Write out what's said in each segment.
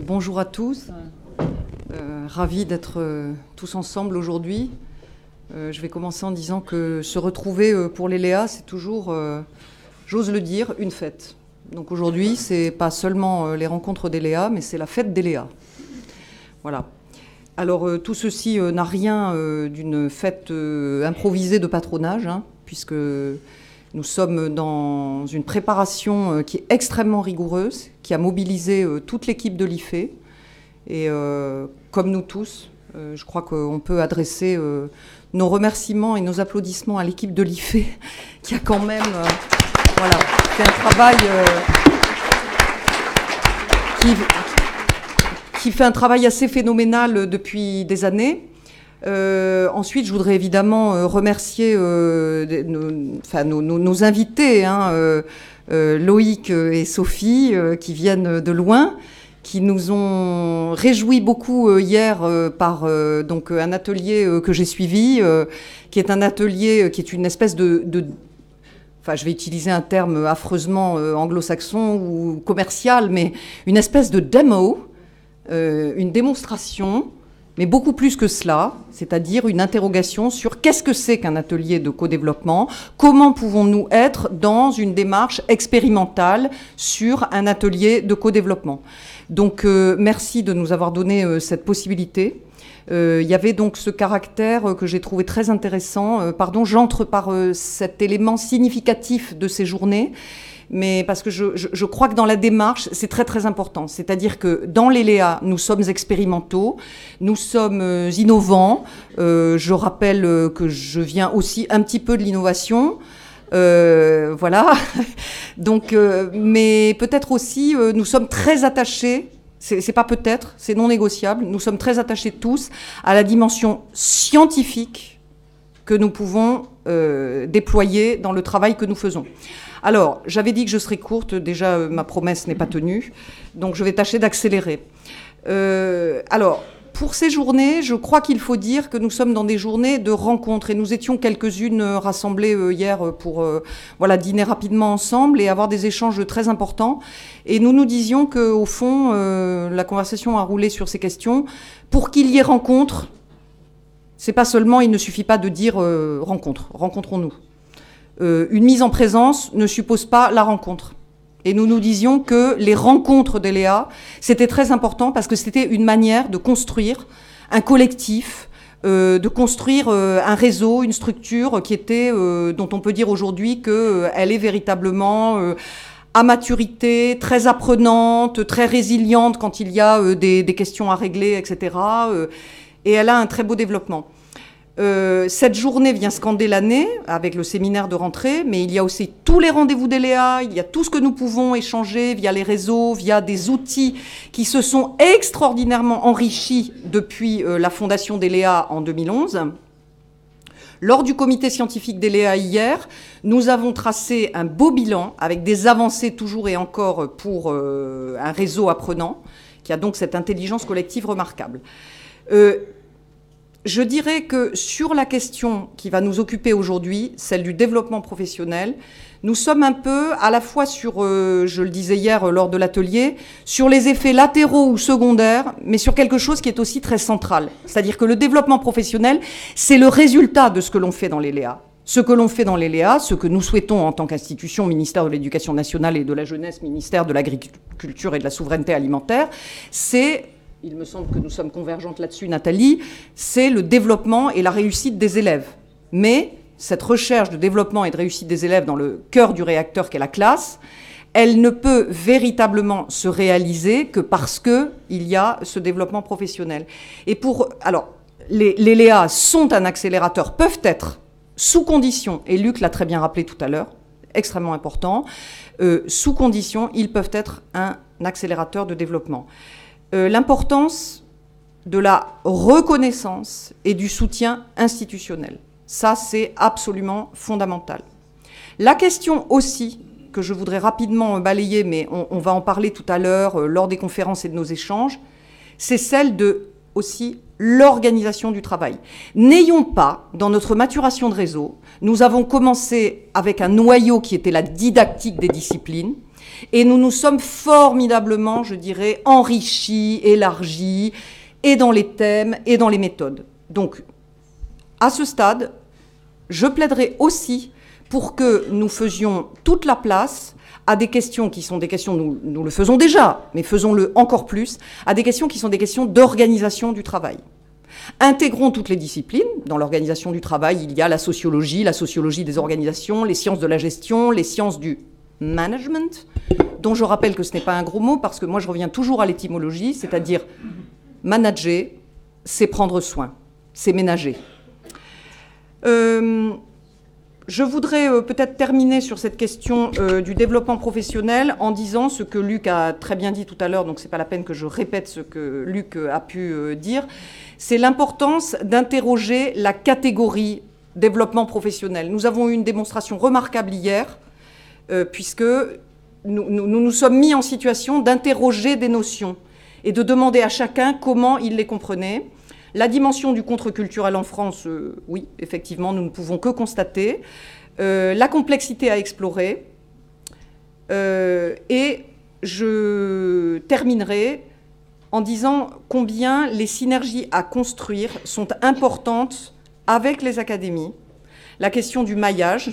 Bonjour à tous, ravi d'être tous ensemble aujourd'hui. Je vais commencer en disant que se retrouver pour les Léa, c'est toujours, j'ose le dire, une fête. Donc aujourd'hui, c'est pas seulement les rencontres des Léa, mais c'est la fête des Léa. Voilà. Alors tout ceci n'a rien d'une fête improvisée de patronage, hein, puisque nous sommes dans une préparation qui est extrêmement rigoureuse, qui a mobilisé toute l'équipe de l'IFE. Et comme nous tous, je crois qu'on peut adresser nos remerciements et nos applaudissements à l'équipe de l'IFE, qui a quand même fait un travail qui fait un travail assez phénoménal depuis des années. Ensuite, je voudrais évidemment remercier nos invités, hein, Loïc et Sophie, qui viennent de loin, qui nous ont réjouis beaucoup hier par donc un atelier que j'ai suivi, qui est un atelier qui est une espèce enfin, je vais utiliser un terme affreusement anglo-saxon ou commercial, mais une espèce de démo, une démonstration, mais beaucoup plus que cela, c'est-à-dire une interrogation sur qu'est-ce que c'est qu'un atelier de co-développement, comment pouvons-nous être dans une démarche expérimentale sur un atelier de co-développement. Donc merci de nous avoir donné cette possibilité. Il y avait donc ce caractère que j'ai trouvé très intéressant. J'entre par cet élément significatif de ces journées, mais parce que je crois que dans la démarche, c'est très très important. C'est-à-dire que dans les Léa, nous sommes expérimentaux, nous sommes innovants. Je rappelle que je viens aussi un petit peu de l'innovation. Voilà. Donc, mais peut-être aussi, nous sommes très attachés. C'est pas peut-être, c'est non négociable. Nous sommes très attachés tous à la dimension scientifique que nous pouvons déployer dans le travail que nous faisons. Alors, j'avais dit que je serais courte, déjà ma promesse n'est pas tenue, donc je vais tâcher d'accélérer. Alors, pour ces journées, je crois qu'il faut dire que nous sommes dans des journées de rencontres, et nous étions quelques-unes rassemblées hier pour dîner rapidement ensemble et avoir des échanges très importants. Et nous nous disions qu'au fond, la conversation a roulé sur ces questions. Pour qu'il y ait rencontre, c'est pas seulement, il ne suffit pas de dire rencontrons-nous. Une mise en présence ne suppose pas la rencontre. Et nous nous disions que les rencontres des Léa, c'était très important parce que c'était une manière de construire un collectif, de construire un réseau, une structure qui était, dont on peut dire aujourd'hui qu'elle est véritablement à maturité, très apprenante, très résiliente quand il y a des questions à régler, etc. Et elle a un très beau développement. Cette journée vient scander l'année avec le séminaire de rentrée, mais il y a aussi tous les rendez-vous des Léa, il y a tout ce que nous pouvons échanger via les réseaux, via des outils qui se sont extraordinairement enrichis depuis la fondation des Léa en 2011. Lors du comité scientifique des Léa hier, nous avons tracé un beau bilan avec des avancées toujours et encore pour un réseau apprenant qui a donc cette intelligence collective remarquable. Je dirais que sur la question qui va nous occuper aujourd'hui, celle du développement professionnel, nous sommes un peu à la fois sur, je le disais hier lors de l'atelier, sur les effets latéraux ou secondaires, mais sur quelque chose qui est aussi très central. C'est-à-dire que le développement professionnel, c'est le résultat de ce que l'on fait dans les Léa. Ce que l'on fait dans les Léa, ce que nous souhaitons en tant qu'institution, ministère de l'Éducation nationale et de la jeunesse, ministère de l'Agriculture et de la souveraineté alimentaire, c'est... Il me semble que nous sommes convergentes là-dessus, Nathalie, c'est le développement et la réussite des élèves. Mais cette recherche de développement et de réussite des élèves dans le cœur du réacteur qu'est la classe, elle ne peut véritablement se réaliser que parce qu'il y a ce développement professionnel. Et alors, les Léa sont un accélérateur, peuvent être, sous condition, et Luc l'a très bien rappelé tout à l'heure, extrêmement important, sous condition, ils peuvent être un accélérateur de développement. L'importance de la reconnaissance et du soutien institutionnel. Ça, c'est absolument fondamental. La question aussi, que je voudrais rapidement balayer, mais on va en parler tout à l'heure lors des conférences et de nos échanges, c'est celle de aussi l'organisation du travail. N'ayons pas, dans notre maturation de réseau, nous avons commencé avec un noyau qui était la didactique des disciplines, Et nous nous sommes formidablement, je dirais, enrichis, élargis, et dans les thèmes et dans les méthodes. Donc, à ce stade, je plaiderai aussi pour que nous faisions toute la place à des questions qui sont des questions, nous le faisons déjà, mais faisons-le encore plus, à des questions qui sont des questions d'organisation du travail. Intégrons toutes les disciplines. Dans l'organisation du travail, il y a la sociologie des organisations, les sciences de la gestion, les sciences du management, dont je rappelle que ce n'est pas un gros mot, parce que moi je reviens toujours à l'étymologie, c'est-à-dire manager, c'est prendre soin, c'est ménager. Je voudrais peut-être terminer sur cette question du développement professionnel en disant ce que Luc a très bien dit tout à l'heure, donc ce n'est pas la peine que je répète ce que Luc a pu dire, c'est l'importance d'interroger la catégorie développement professionnel. Nous avons eu une démonstration remarquable hier, puisque nous sommes mis en situation d'interroger des notions et de demander à chacun comment il les comprenait. La dimension du contre-culturel en France, oui, effectivement, nous ne pouvons que constater. La complexité à explorer. Et je terminerai en disant combien les synergies à construire sont importantes avec les académies. La question du maillage,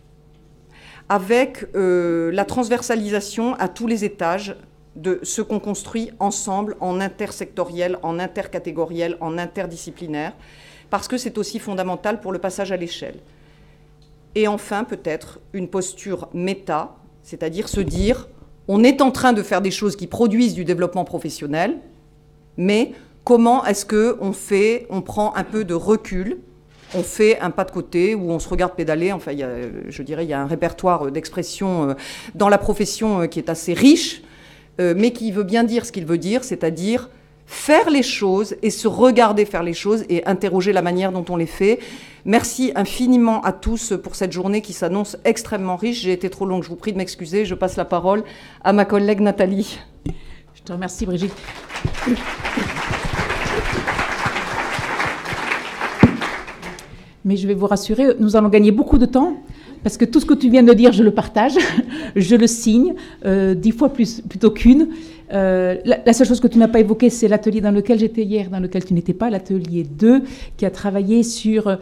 avec la transversalisation à tous les étages de ce qu'on construit ensemble en intersectoriel, en intercatégoriel, en interdisciplinaire, parce que c'est aussi fondamental pour le passage à l'échelle. Et enfin, peut-être, une posture méta, c'est-à-dire se dire, on est en train de faire des choses qui produisent du développement professionnel, mais comment est-ce qu'on prend un peu de recul, on fait un pas de côté, ou on se regarde pédaler, enfin, je dirais, il y a un répertoire d'expressions dans la profession qui est assez riche, mais qui veut bien dire ce qu'il veut dire, c'est-à-dire faire les choses et se regarder faire les choses et interroger la manière dont on les fait. Merci infiniment à tous pour cette journée qui s'annonce extrêmement riche. J'ai été trop longue, je vous prie de m'excuser. Je passe la parole à ma collègue Nathalie. Je te remercie, Brigitte. Mais je vais vous rassurer, nous allons gagner beaucoup de temps. Parce que tout ce que tu viens de dire, je le partage, je le signe, 10 fois plutôt qu'une. La seule chose que tu n'as pas évoquée, c'est l'atelier dans lequel j'étais hier, dans lequel tu n'étais pas, l'atelier 2, qui a travaillé sur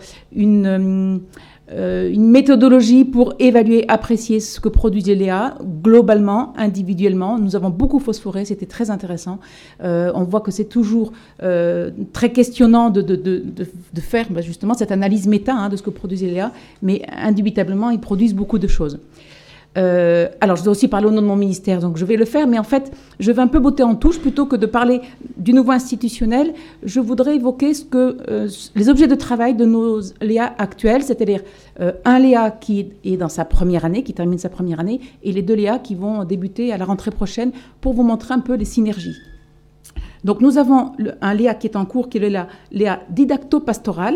une méthodologie pour évaluer, apprécier ce que produisait Léa, globalement, individuellement. Nous avons beaucoup phosphoré, c'était très intéressant. On voit que c'est toujours très questionnant de faire justement cette analyse méta de ce que produisait Léa, mais indubitablement, ils produisent beaucoup de choses. Alors, je dois aussi parler au nom de mon ministère, donc je vais le faire, mais en fait, je vais un peu botter en touche. Plutôt que de parler du nouveau institutionnel, je voudrais évoquer les objets de travail de nos Léa actuels, c'est-à-dire un Léa qui est dans sa première année, qui termine sa première année, et les 2 Léa qui vont débuter à la rentrée prochaine pour vous montrer un peu les synergies. Donc, nous avons un Léa qui est en cours, qui est le Léa didacto-pastoral,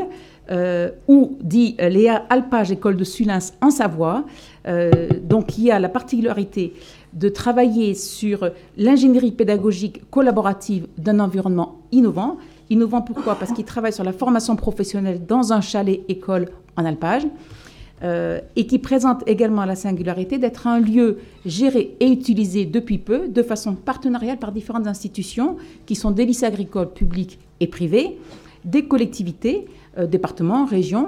ou dit Léa Alpage, école de Sulins en Savoie, donc qui a la particularité de travailler sur l'ingénierie pédagogique collaborative d'un environnement innovant. Innovant pourquoi ? Parce qu'il travaille sur la formation professionnelle dans un chalet école en alpage, et qui présente également la singularité d'être un lieu géré et utilisé depuis peu de façon partenariale par différentes institutions qui sont des lycées agricoles publics et privés, des collectivités, départements, régions,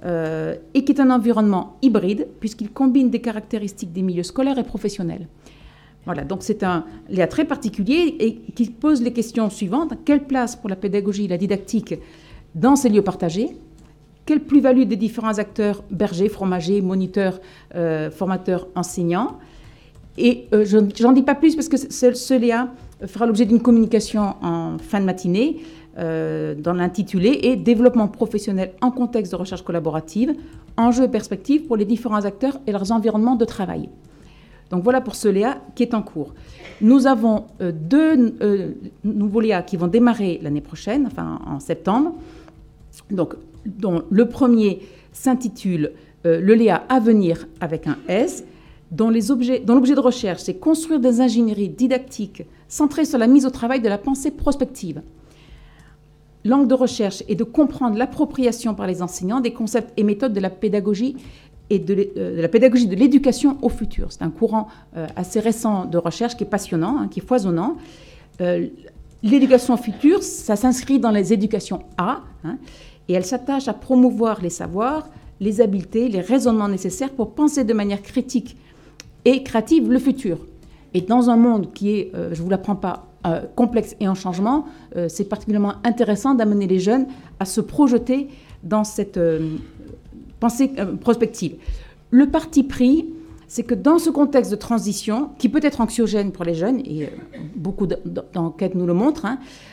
et qui est un environnement hybride puisqu'il combine des caractéristiques des milieux scolaires et professionnels. Voilà, donc c'est un Léa très particulier et qui pose les questions suivantes. Quelle place pour la pédagogie et la didactique dans ces lieux partagés ? Quelle plus-value des différents acteurs, bergers, fromagers, moniteurs, formateurs, enseignants ? Et j'en dis pas plus parce que ce Léa fera l'objet d'une communication en fin de matinée dans l'intitulé et « Développement professionnel en contexte de recherche collaborative, enjeux et perspectives pour les différents acteurs et leurs environnements de travail ». Donc voilà pour ce Léa qui est en cours. Nous avons 2 nouveaux Léa qui vont démarrer l'année prochaine, enfin en septembre. Donc, dont le premier s'intitule le Léa à venir avec un S, dont l'objet de recherche, c'est construire des ingénieries didactiques centrées sur la mise au travail de la pensée prospective. L'angle de recherche est de comprendre l'appropriation par les enseignants des concepts et méthodes de la pédagogie et de la pédagogie de l'éducation au futur. C'est un courant assez récent de recherche qui est passionnant, qui est foisonnant. L'éducation au futur, ça s'inscrit dans les éducations A, et elle s'attache à promouvoir les savoirs, les habiletés, les raisonnements nécessaires pour penser de manière critique et créative le futur. Et dans un monde qui est, je ne vous l'apprends pas, complexe et en changement, c'est particulièrement intéressant d'amener les jeunes à se projeter dans cette pensée prospective. Le parti pris, c'est que dans ce contexte de transition, qui peut être anxiogène pour les jeunes, et beaucoup d'enquêtes nous le montrent,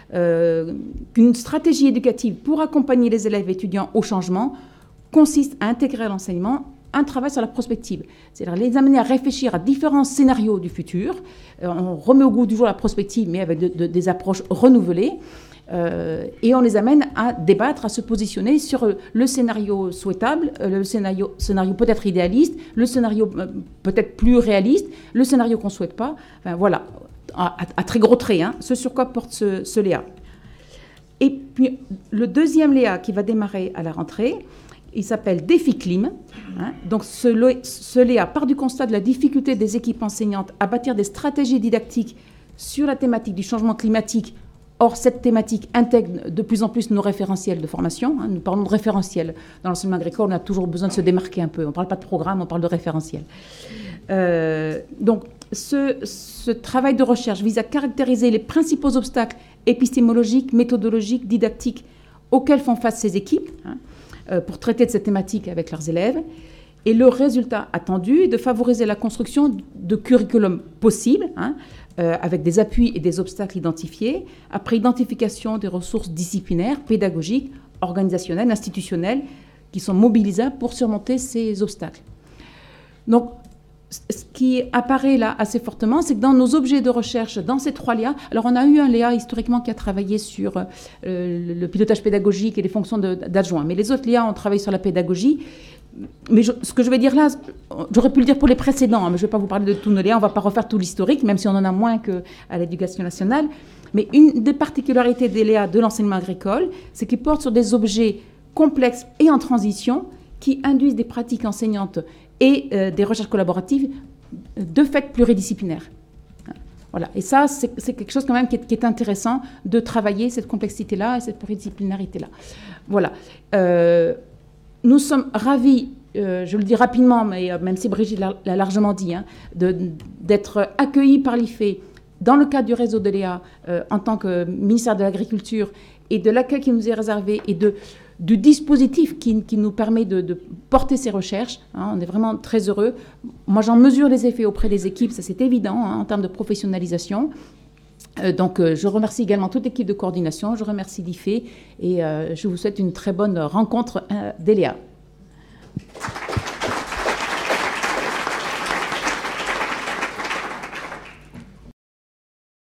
qu'une stratégie éducative pour accompagner les élèves et étudiants au changement consiste à intégrer à l'enseignement un travail sur la prospective. C'est-à-dire les amener à réfléchir à différents scénarios du futur. On remet au goût du jour la prospective, mais avec des approches renouvelées. Et on les amène à débattre, à se positionner sur le scénario souhaitable, le scénario peut-être idéaliste, le scénario peut-être plus réaliste, le scénario qu'on ne souhaite pas. Enfin, voilà, à très gros traits, ce sur quoi porte ce Léa. Et puis, le deuxième Léa qui va démarrer à la rentrée, il s'appelle Défi Clim. Donc, ce Léa part du constat de la difficulté des équipes enseignantes à bâtir des stratégies didactiques sur la thématique du changement climatique. Or, cette thématique intègre de plus en plus nos référentiels de formation. Nous parlons de référentiels. Dans l'enseignement agricole, on a toujours besoin de se démarquer un peu. On ne parle pas de programme, on parle de référentiel. Donc, ce travail de recherche vise à caractériser les principaux obstacles épistémologiques, méthodologiques, didactiques auxquels font face ces équipes pour traiter de cette thématique avec leurs élèves. Et le résultat attendu est de favoriser la construction de curriculums possibles, avec des appuis et des obstacles identifiés, après identification des ressources disciplinaires, pédagogiques, organisationnelles, institutionnelles, qui sont mobilisables pour surmonter ces obstacles. Donc, ce qui apparaît là assez fortement, c'est que dans nos objets de recherche, dans ces 3 Léa, alors on a eu un Léa historiquement qui a travaillé sur le pilotage pédagogique et les fonctions d'adjoint, mais les autres Léa ont travaillé sur la pédagogie. Mais ce que je vais dire là, j'aurais pu le dire pour les précédents, mais je ne vais pas vous parler de tous nos Léa, on ne va pas refaire tout l'historique, même si on en a moins qu'à l'Éducation nationale. Mais une des particularités des Léa de l'enseignement agricole, c'est qu'ils portent sur des objets complexes et en transition qui induisent des pratiques enseignantes et des recherches collaboratives de fait pluridisciplinaires. Voilà. Et ça, c'est quelque chose quand même qui est intéressant de travailler cette complexité-là et cette pluridisciplinarité-là. Voilà. Nous sommes ravis, je le dis rapidement, mais même si Brigitte l'a largement dit, d'être accueillis par l'IFE dans le cadre du réseau de Léa en tant que ministère de l'Agriculture et de l'accueil qui nous est réservé et du dispositif qui nous permet de porter ces recherches. On est vraiment très heureux. Moi, j'en mesure les effets auprès des équipes, ça c'est évident, en termes de professionnalisation. Donc, je remercie également toute l'équipe de coordination, je remercie l'IFE et je vous souhaite une très bonne rencontre d'Eléa.